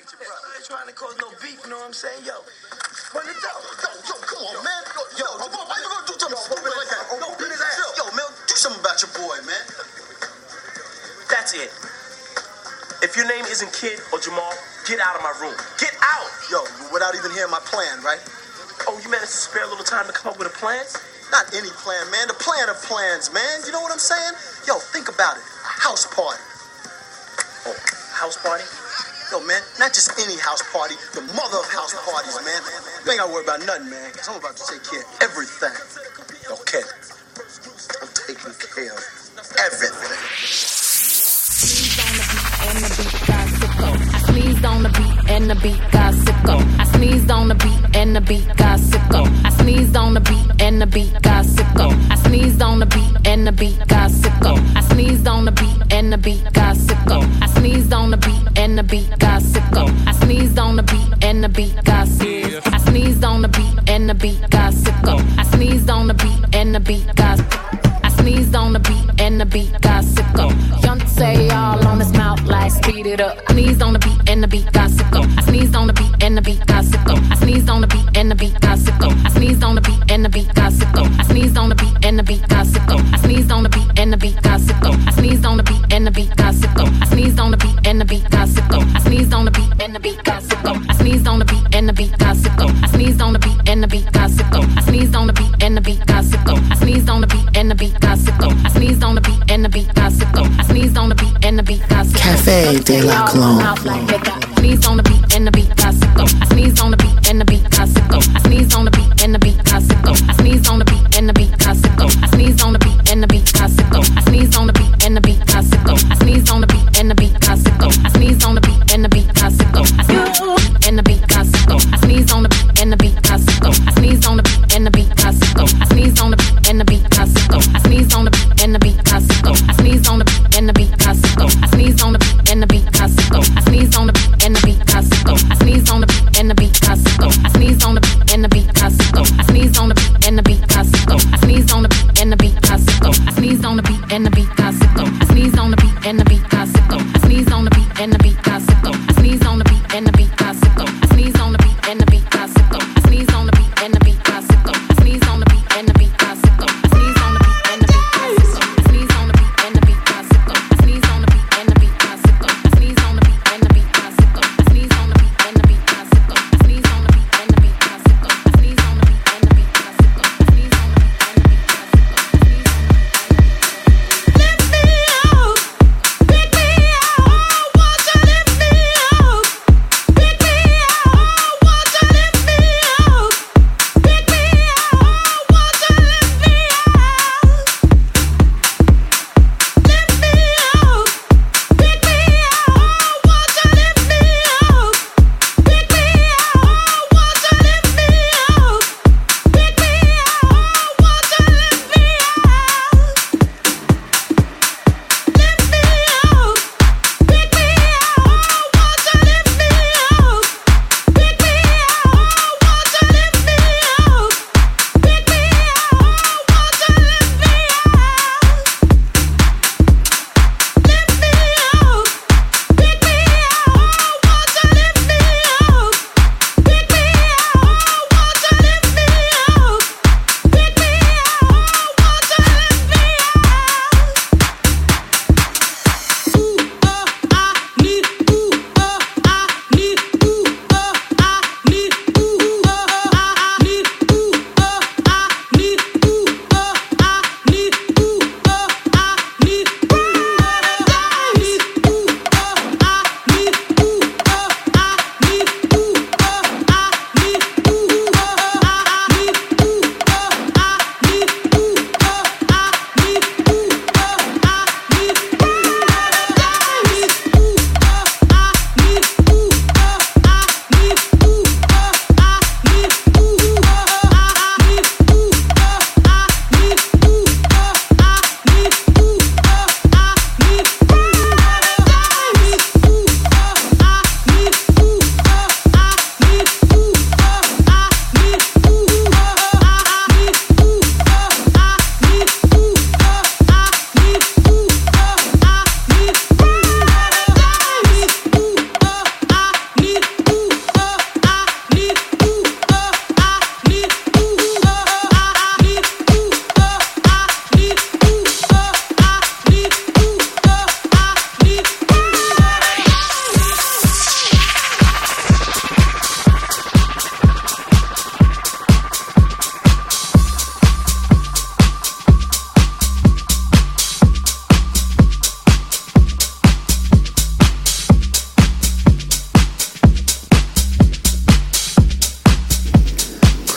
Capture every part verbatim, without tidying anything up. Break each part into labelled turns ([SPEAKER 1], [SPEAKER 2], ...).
[SPEAKER 1] ain't your brother. I ain't trying to cause no beef, you know what I'm saying? Yo,
[SPEAKER 2] Run it down. Yo, yo, come on, man. Yo, yo, why you gonna do something stupid like that? Yo, beat his ass. Yo, man, do something about your boy, man.
[SPEAKER 1] that's it. If your name isn't Kid or Jamal, get out of my room. Get out!
[SPEAKER 2] Yo, without even hearing my plan, right?
[SPEAKER 1] Oh, you managed to spare a little time to come up with a plan?
[SPEAKER 2] Not any plan, man. The plan of plans, man. You know what I'm saying? Yo, think about it. A house party.
[SPEAKER 1] Oh, house party?
[SPEAKER 2] Yo, man, not just any house party. The mother of house parties, man. You ain't gotta worry about nothing, man, because I'm about to take care of everything. Yo, Kid, I'm taking care of everything.
[SPEAKER 3] I sneezed on the beat and the beat got sicko. I sneezed on the beat and the beat got sicko. I sneezed on the beat and the beat got sicko. I sneezed on the beat and the beat got sicko. I sneezed on the beat and the beat got sicko. I sneezed on the beat and the beat got sicko. I sneezed on the beat and the beat got sicko. I sneezed on the beat and the beat got sicko. I sneezed on the beat and the beat got I sneezed on the beat and the beat got sicko. Young say all on his mouth like speed it up. I sneezed on the beat and the beat got sicko. I sneezed on the beat and the beat got sicko. I sneezed on the beat and the beat got sicko. I sneezed on the beat and the beat got sicko. I sneezed on the beat and the beat got sicko. I sneezed on the beat and the beat got sicko. I sneezed on the beat and the beat got sicko. I sneezed on the beat and the beat got sicko. I sneezed on the beat and the beat got sicko. I sneezed on the beat and the beat got sicko. I sneezed on the beat and the beat got sicko. I sneezed on the beat and the beat got sicko. I sneezed on the beat and the beat got sicko. I sneezed on the beat and the beat got sicko. I sneezed on the beat and the beat got sicko.
[SPEAKER 4] Cafe de la Clone.
[SPEAKER 3] I sneezed on the beat and the beat got sicko. I sneezed on the beat and the beat got sicko. I sneezed on the beat and the beat got sicko. I sneezed on the beat and the beat got sicko. I sneezed on the beat and the beat got sicko. I sneezed on the beat and the beat got sicko. I sneezed on the beat and the beat got sicko. I sneezed on the beat and the beat got sicko. I sneezed and the beat got sicko. I sneezed on the beat and the beat got sicko. I sneezed on the beat and the beat got sicko. I sneezed on the beat and the beat got sicko. I sneezed on the beat and the beat got sicko. I sneezed on the beat and the beat got sicko. I sneezed on the beat and the beat got sicko. I sneezed on the beat and the beat got sicko. I sneezed on the beat and the beat got sicko. I sneezed on the beat and the beat got sicko. I sneezed on the beat and the beat got sicko. I sneezed on the beat and the beat got sicko. I sneezed on the beat and the beat got sicko. I sneezed on the beat and the beat got sicko. I sneezed on the beat and the beat got sicko. I sneezed on the beat and the beat got sicko. I sneezed on the beat and the beat got sicko. I sneezed on the beat and the beat got sicko. I sneezed on the beat and the beat got sicko. I sneezed on the beat and the beat got sicko. I sneezed on the beat and the beat got sicko. I sneezed on the beat and the beat got sicko. I sneezed on the beat and the beat got sicko. I sneezed on the beat and the beat got sicko. I sneezed on the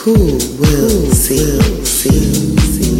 [SPEAKER 4] Who will see, see, see?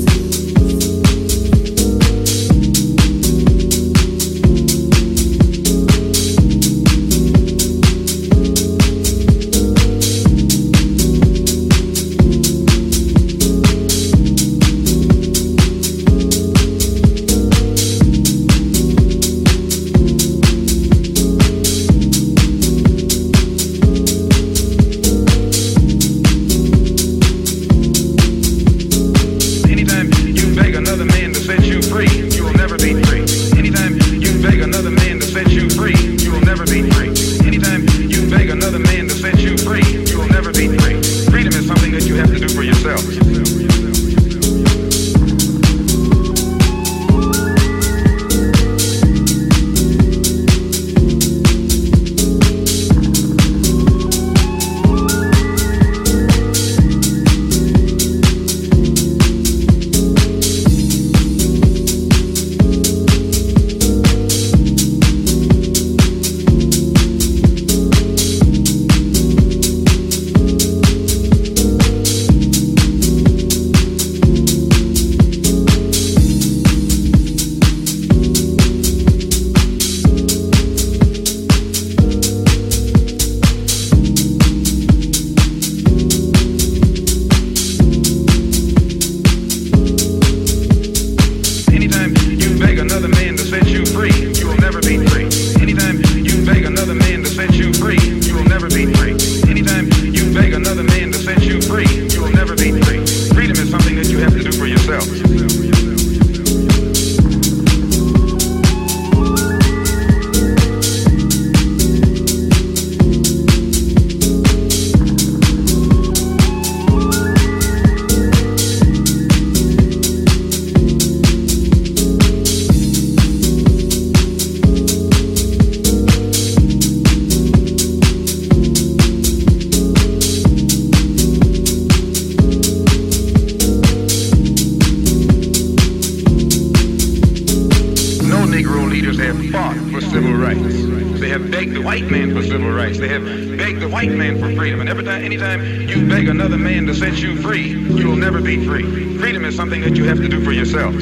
[SPEAKER 5] Something that you have to do for yourself.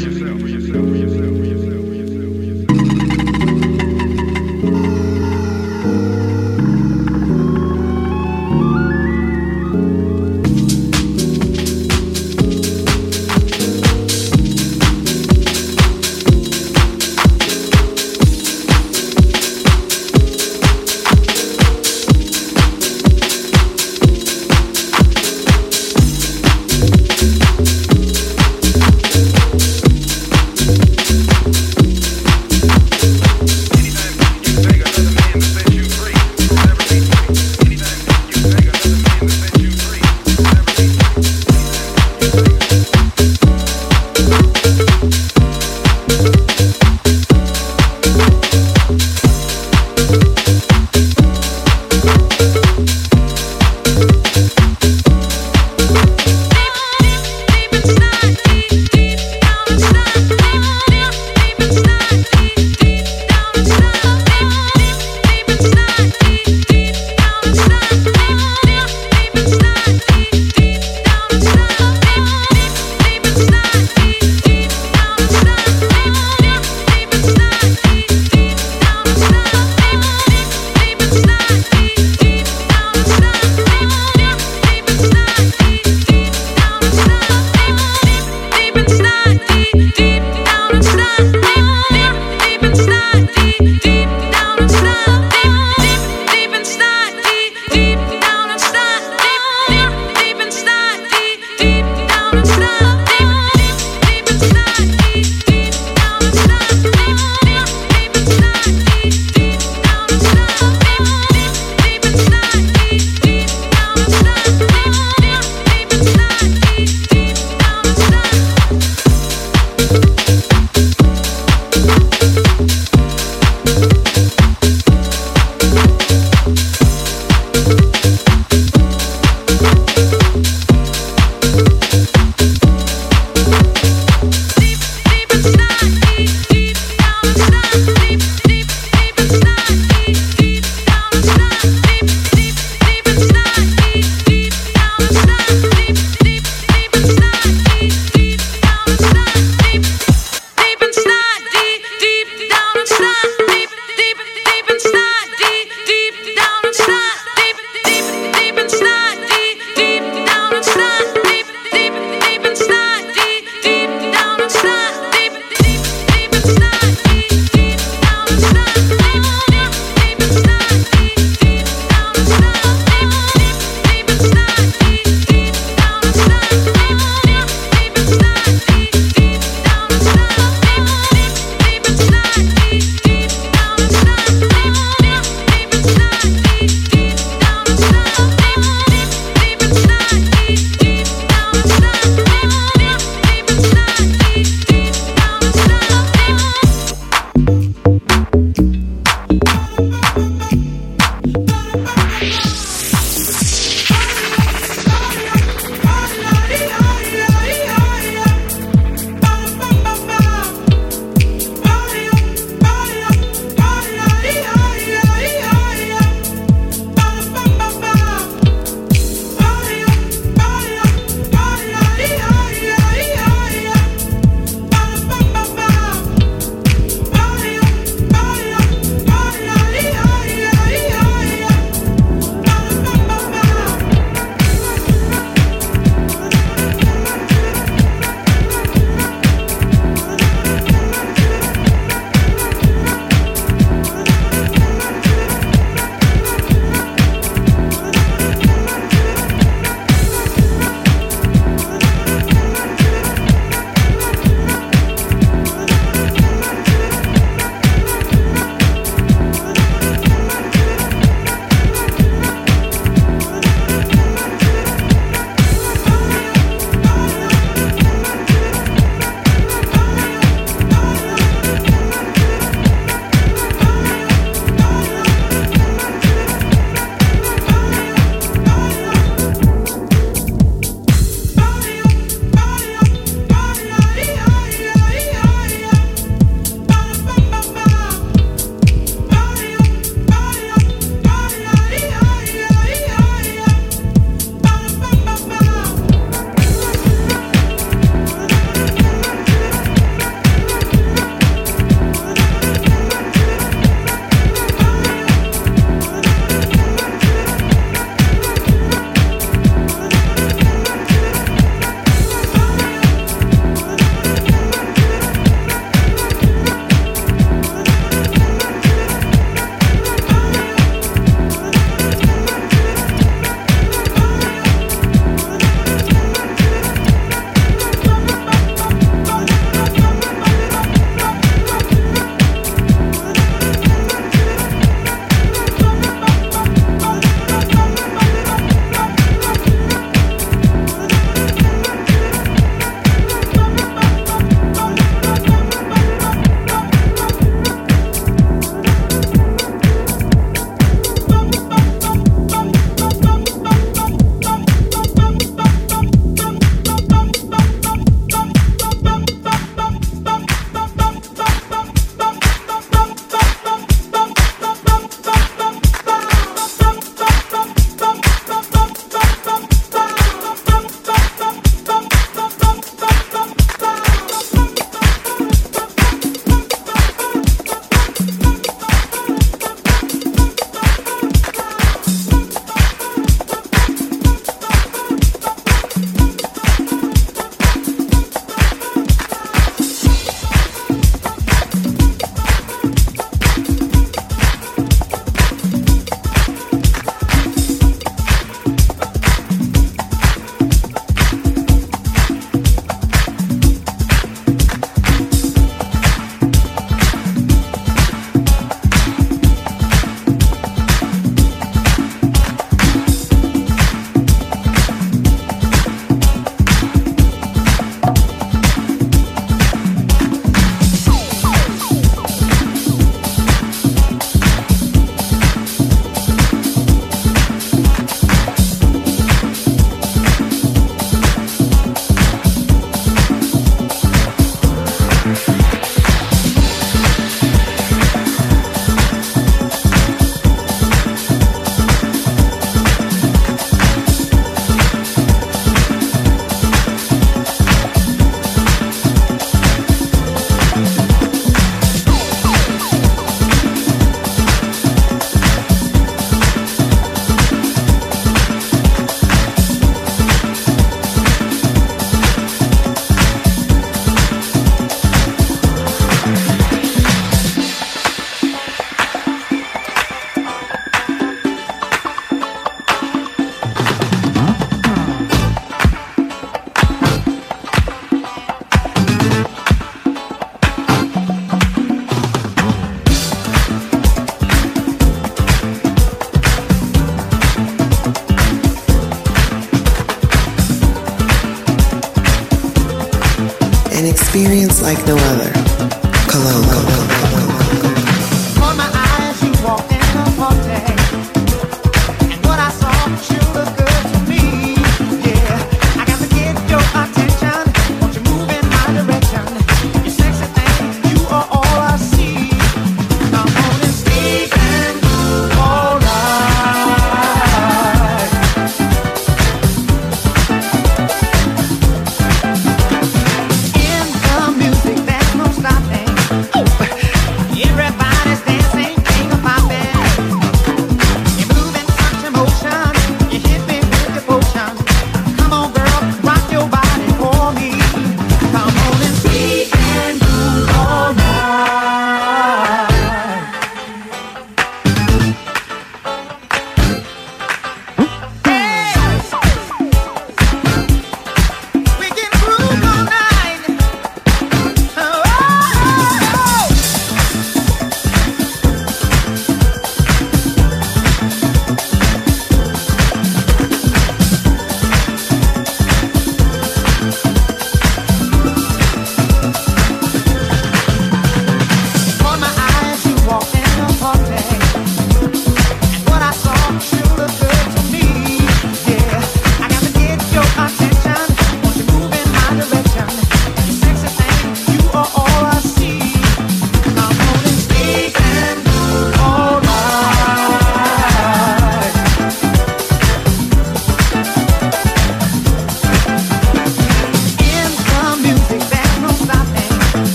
[SPEAKER 4] experience like no other. Cologne.
[SPEAKER 5] On my eyes, you walked in a party, and what I saw sure looked good to me. Yeah, I got to get your attention. Won't you move in my direction? You sexy thing, you are all I see. Come on and speak and move all right. In the music, there's no style.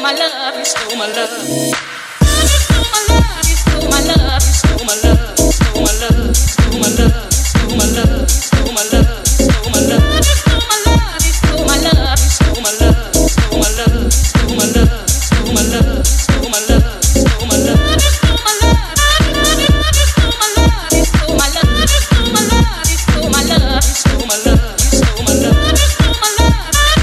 [SPEAKER 3] my love, you stole my love. You stole my love, you stole my love, you stole my love, you stole my love, stole my love, stole my love, stole my love, stole my love. You stole my love, you stole my love, you stole my love, stole my love, stole my love, stole my love, stole my love, stole my love. You stole my love, you stole my love, you stole my love, you stole my love, you stole my love, you stole my love, you stole my love, you stole my love.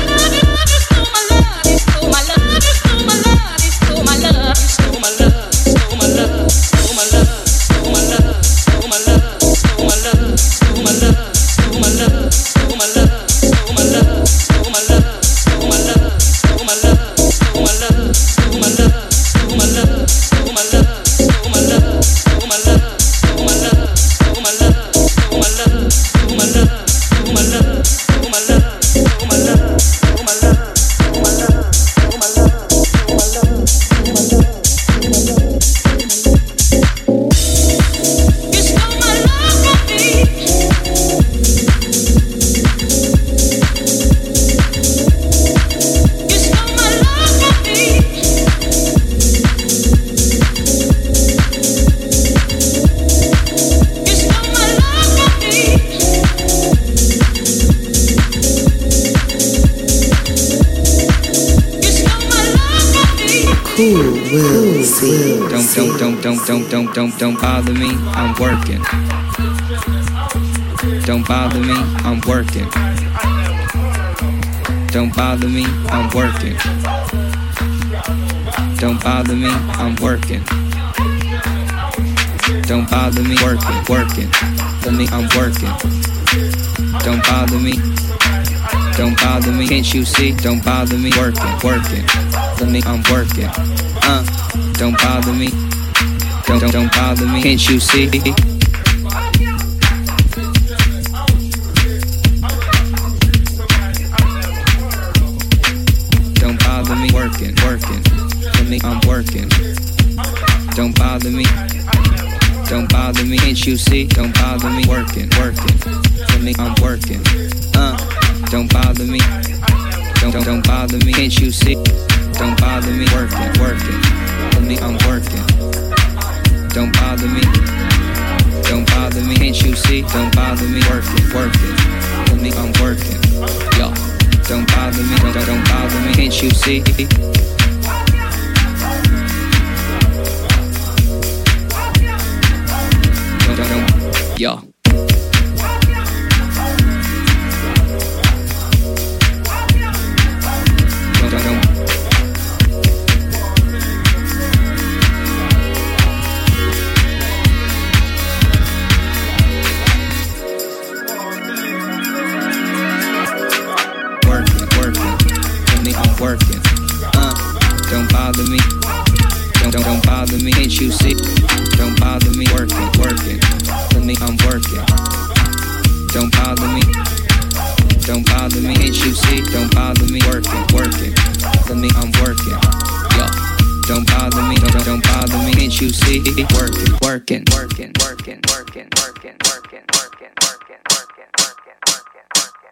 [SPEAKER 6] Don't, don't, don't, don't, don't, don't, don't bother me, I'm working. Don't bother me, I'm working. Don't bother me, I'm working. Don't bother me, I'm working. Don't bother me, working, working. For me, I'm working. Don't bother me. Don't bother me, can't you see? Don't bother me, working, working. For me, I'm working. Uh, don't bother me. Don't, don't, don't bother me, can't you see? Don't bother me, working, working. For me, I'm working. Don't bother me. Don't bother me, can't you see? Don't bother me, working, working. For me, I'm working. Uh, don't bother me. Don't, don't, don't bother me, can't you see? Don't bother me, working, working. For me, I'm working. Don't bother me. Don't bother me, can't you see? Don't bother me, working, working. For me, I'm working. Yo, don't bother me, don't, don't bother me, can't you see? Don't, don't, don't, yo. Don't, don't, don't. Working, uh, don't bother me. Don't, don't, don't bother me, can't you see? Don't bother me, working, working. For me, I'm working. Don't bother me. Don't bother me, can't you see? Don't bother me, working, working. For me, I'm working. Yo, don't bother me. Don't, don't, don't bother me, can't you see? Working, working, working, working, working, working, working, working, working, working, working, working, working.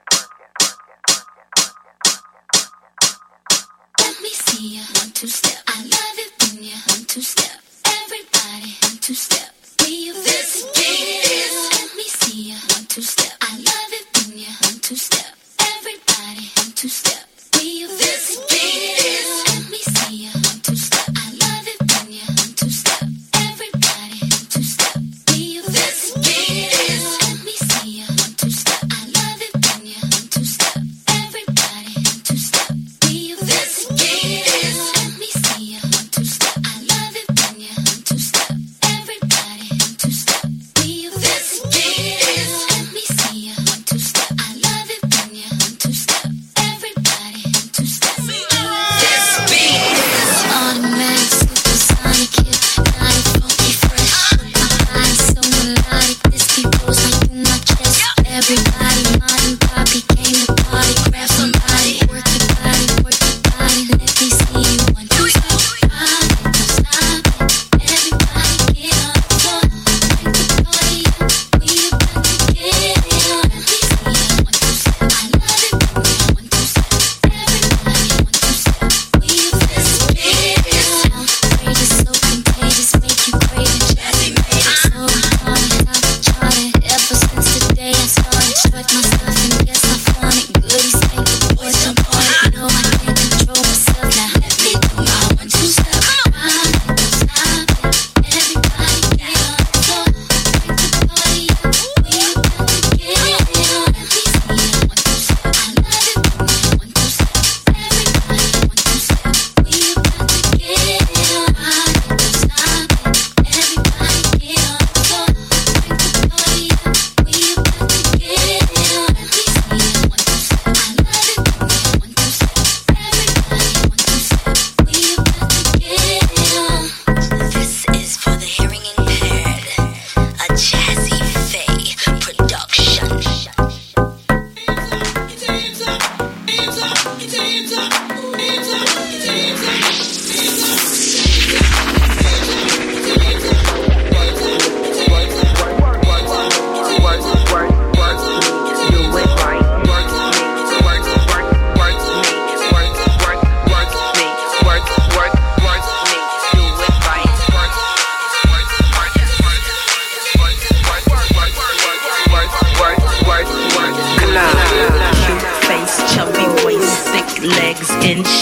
[SPEAKER 3] Let me see ya, one, two, step. I love it when you one, two, step. Everybody, one, two, step. We investigate this. Let me see ya, one, two, step. I love it when you one, two, step. Everybody, one, two, step. We investigate this. Let me see ya, one, two, step. I love it when you one, two, step. Everybody, one, two, step. We investigate this. Let me see ya, one, two, step. I love it when you one, two, step. Everybody, one, two, step. We investigate this. Let me see ya, one,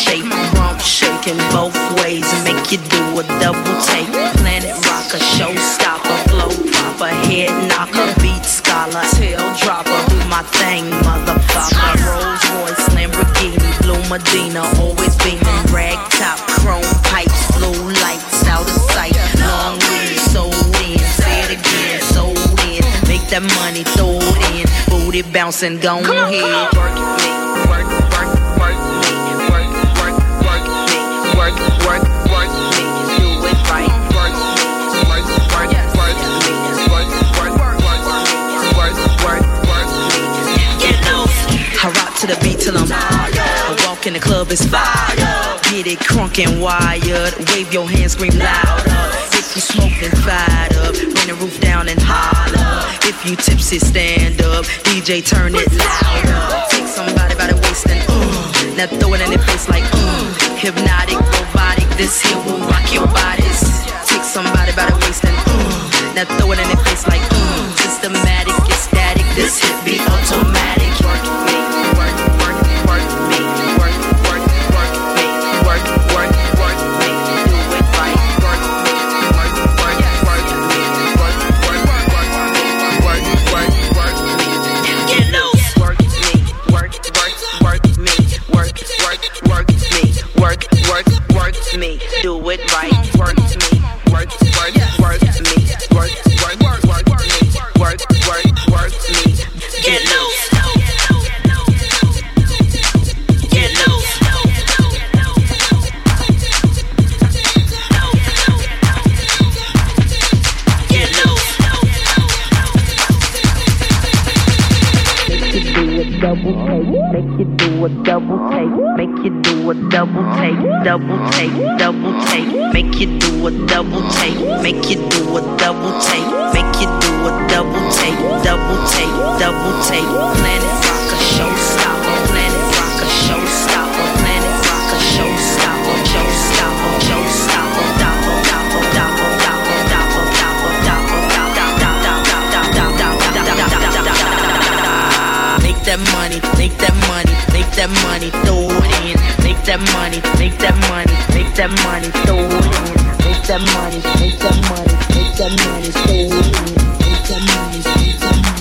[SPEAKER 7] shape, rump shaking both ways and make you do a double take. Planet rocker, showstopper, flow proper, head knocker, beat scholar, tail dropper, do my thing, motherfucker. Rolls Royce, Lamborghini, Blue Medina, always beaming, rag top, chrome pipes, blue lights out of sight, long weed, sold in, say it again, sold in, make that money, throw it in, booty bouncing, go ahead, work me, work, work, work me, work, work, work me, work, work, work me, do it right, work me, work, work, work me, work, work, work me, work, work, work me, get loose. I rock to the beat till I'm I walk in the club, it's fire. Get it crunk and wired. Wave your hands, scream louder. If you smoking, fired up. Bring the roof down and holler. If you tipsy, stand up. D J, turn it louder. Take somebody by the waist and uh. Now throw it in their face like uh. Hypnotic, robotic, this here will rock your bodies. Take somebody by the waist and uh. Now throw it in their face like uh. Systematic, ecstatic, this hit be automatic. Work me, work, work, work me, work, work, work me, work, work, work me, do it right. Work me, work, work, work me, work, work, work me, work, work, work me, get loose. Work me, work, work, work me, work, work, work me, work, work, work me, do it right. Work me, work, work, work me, work, work, work me, work, work, work me, get loose. Get loose. Get loose. Make you do a double take. Make you do a double take. Double take. Double take. Make you do a double take. Make you do a double take. Make you do a double take. Double take. Double take. Planet rocker, showstopper. Planet rocker, showstopper. Planet rocker, showstopper. Showstopper. Showstopper. Dopper. Dopper. Dopper. Dopper. Dopper. Dopper. Dopper. Make that money. Make that money. Make that money. Throw it in. Make that money. Make that money. Make that money. Throw it in. Make that money. Make that money. Make that money. Throw it in. Make that money. Make that money.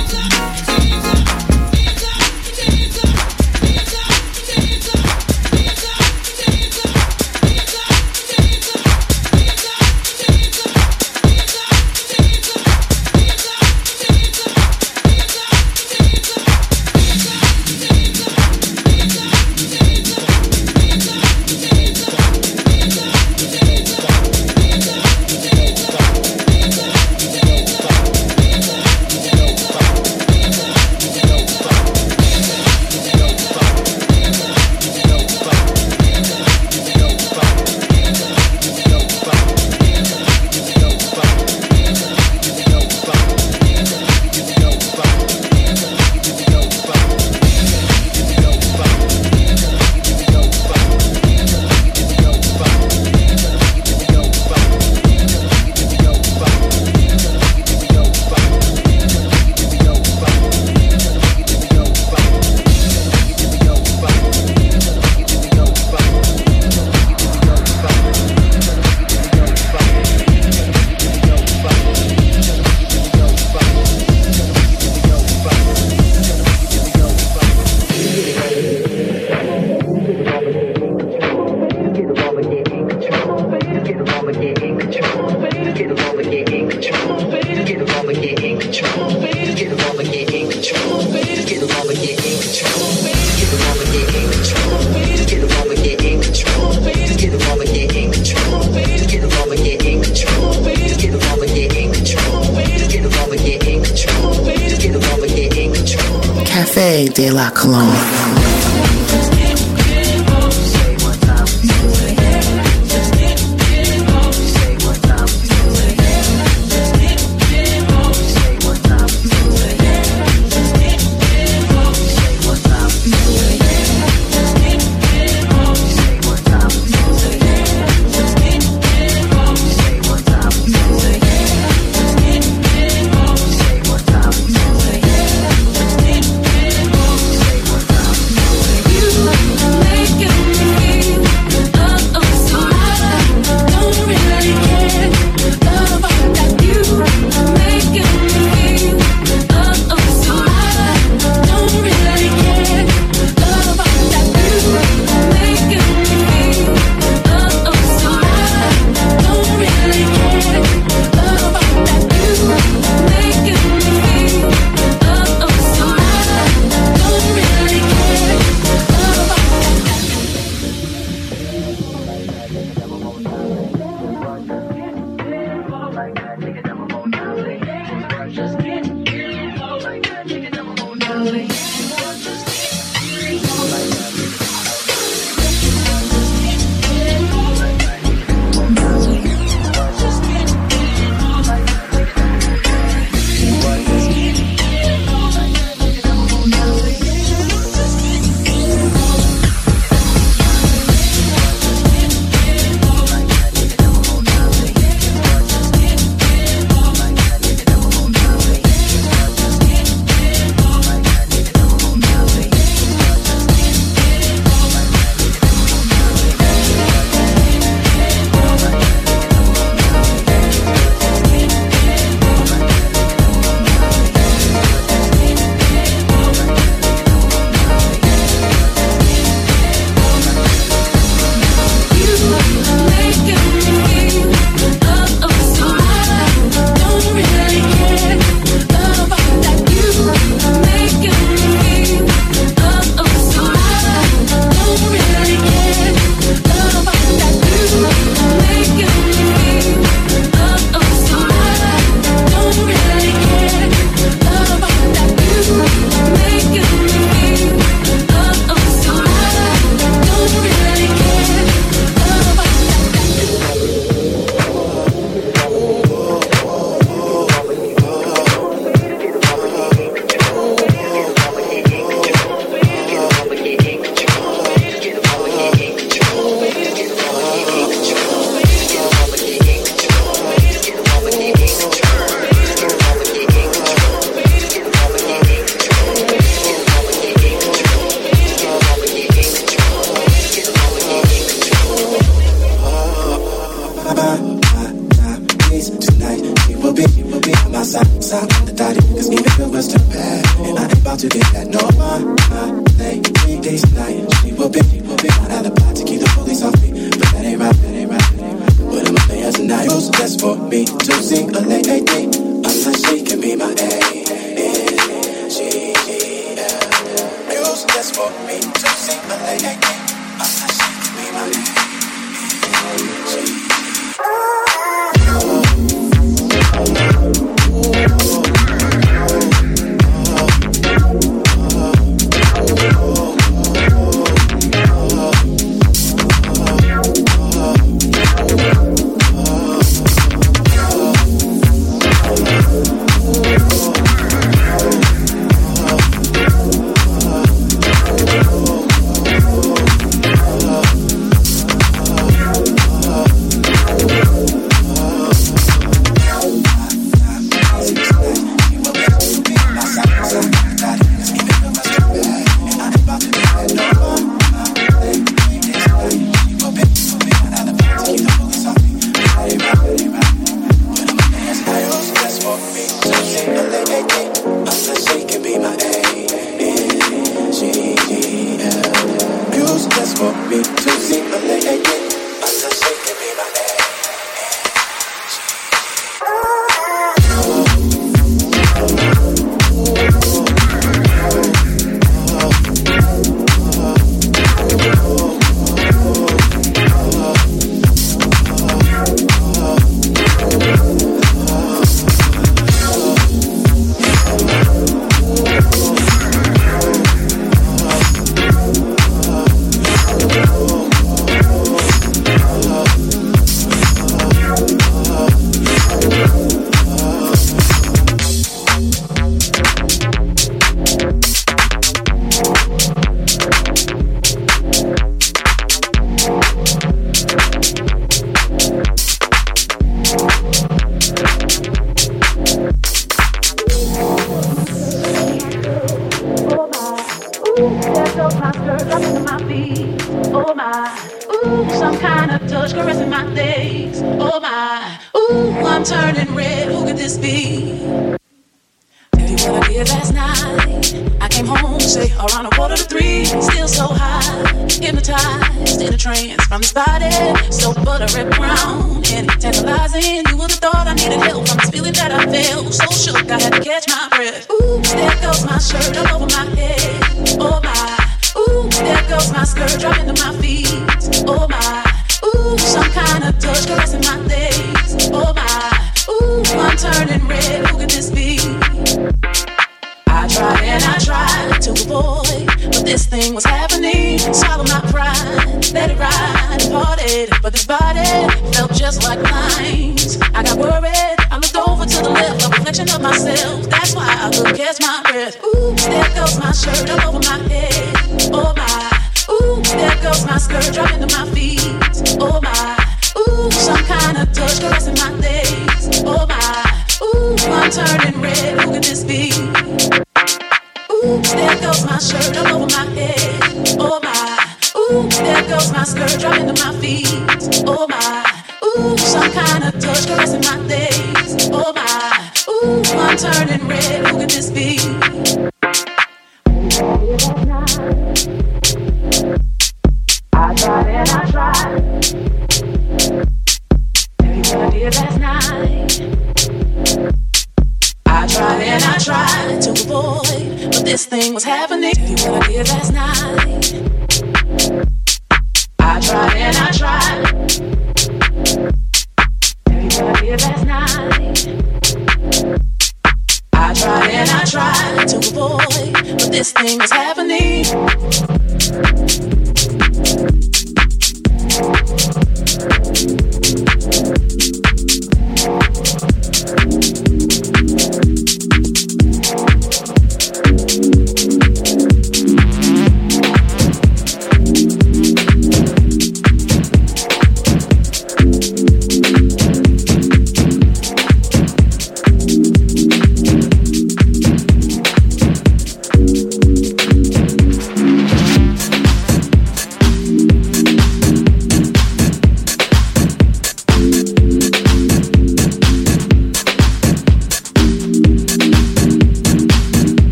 [SPEAKER 4] Cafe de la Colombe.
[SPEAKER 8] my, my timepiece tonight. She will be, she will be on my side, side on the dotty. Cause even if it was too bad, and I ain't about to get that. No, my, my lady tonight. She will be, she will be my alibi to keep the police off me. But that ain't right, that ain't right, that ain't right. But I'm a player tonight. Who's just for me to see a lady? Unless she can be my A. She, yeah. Who's just for me to see a lady? Unless she can be my A. She.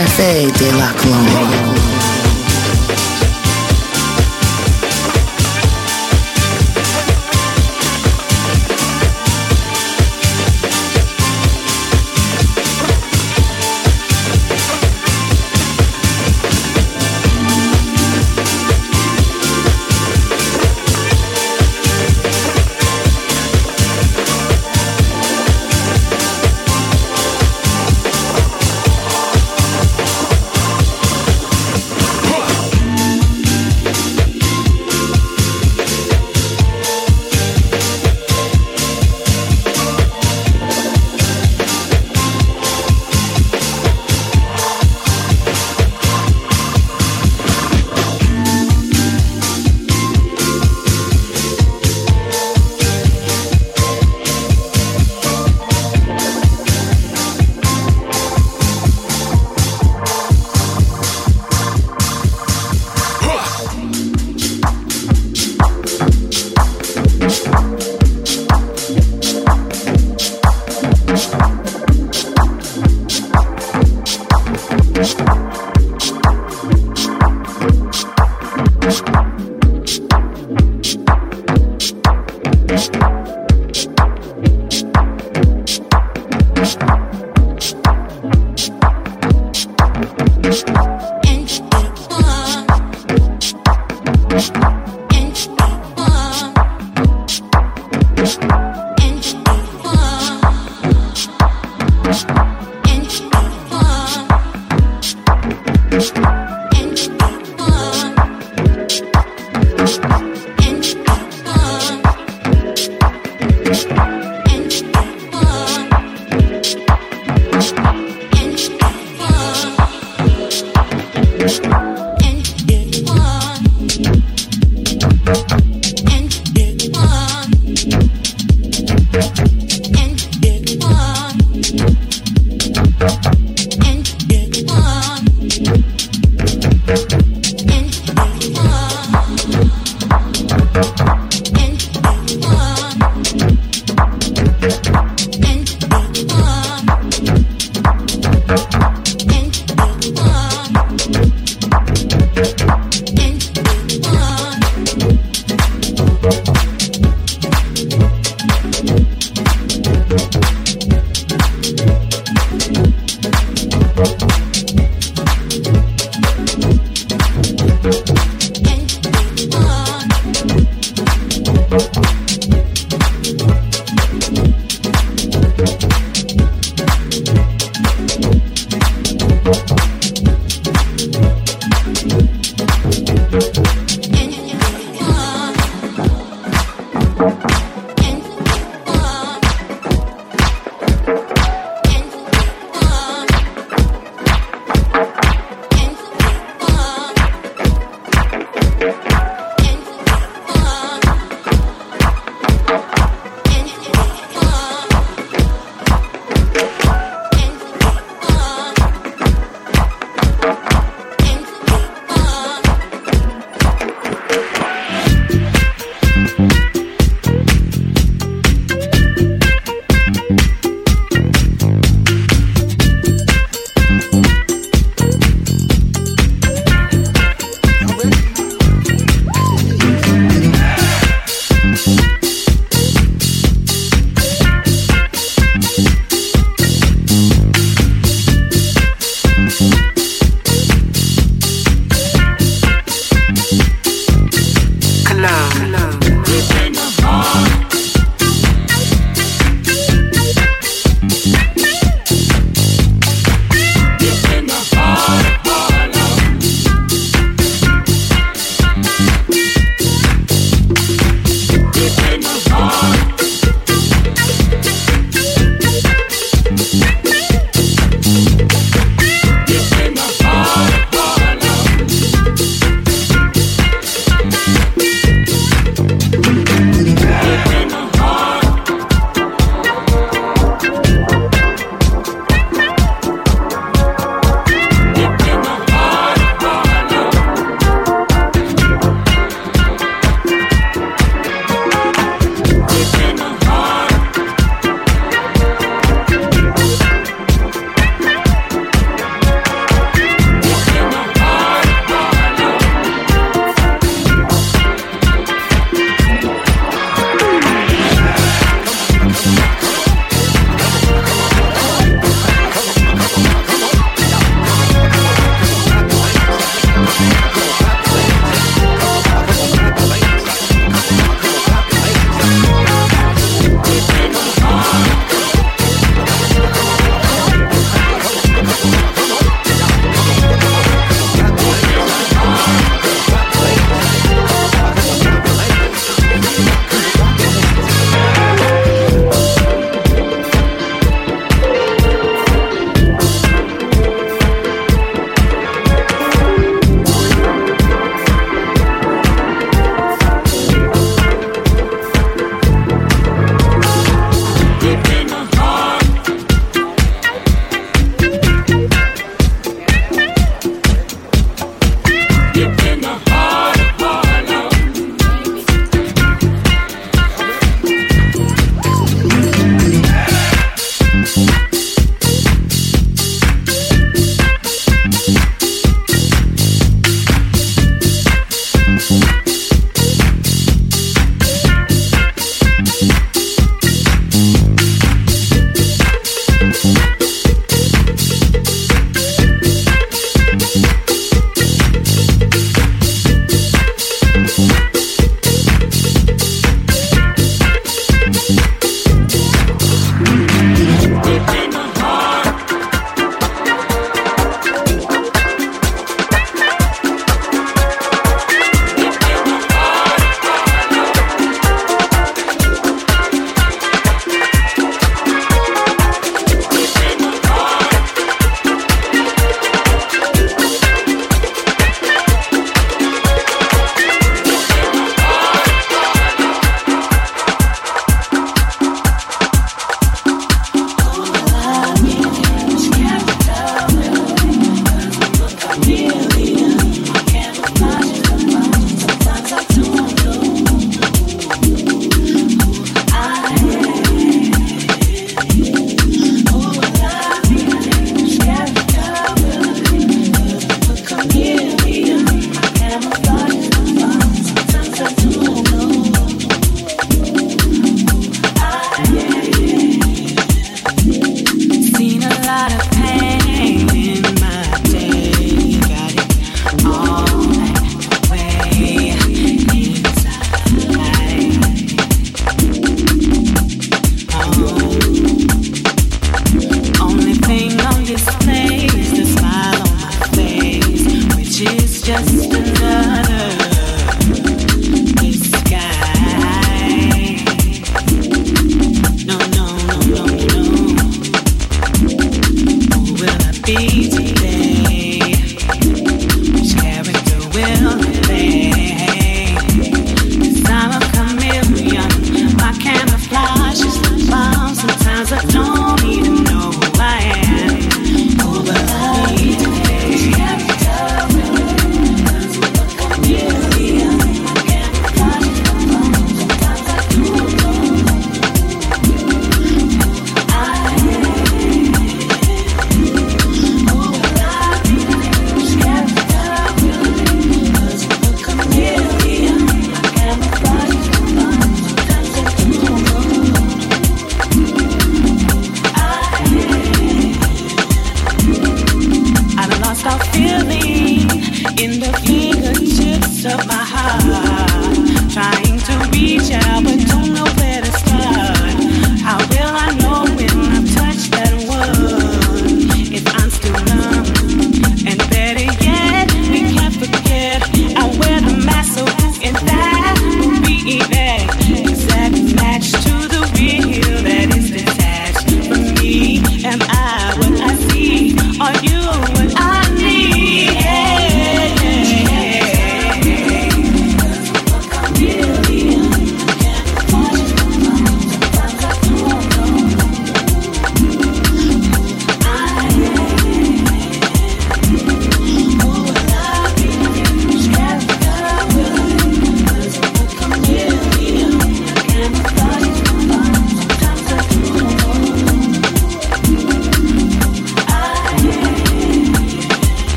[SPEAKER 4] Cafe de la Colombe.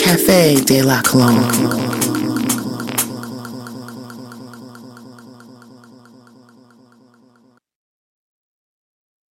[SPEAKER 4] Cafe de la Cologne.